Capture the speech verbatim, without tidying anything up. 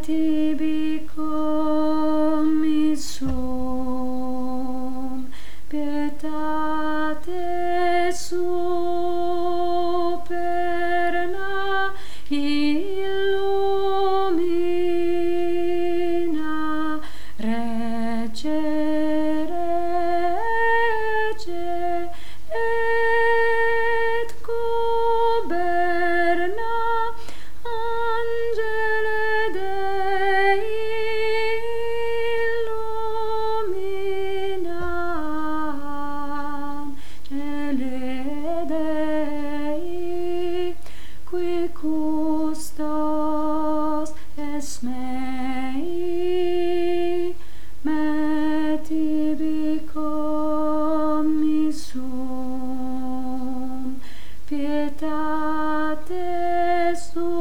tibi commissum, pietate superna illumina, Rege, Rege, et goberna, Angele Dei illumina, Angele Dei, qui custos es mei, me tibi commissum, pietate sua.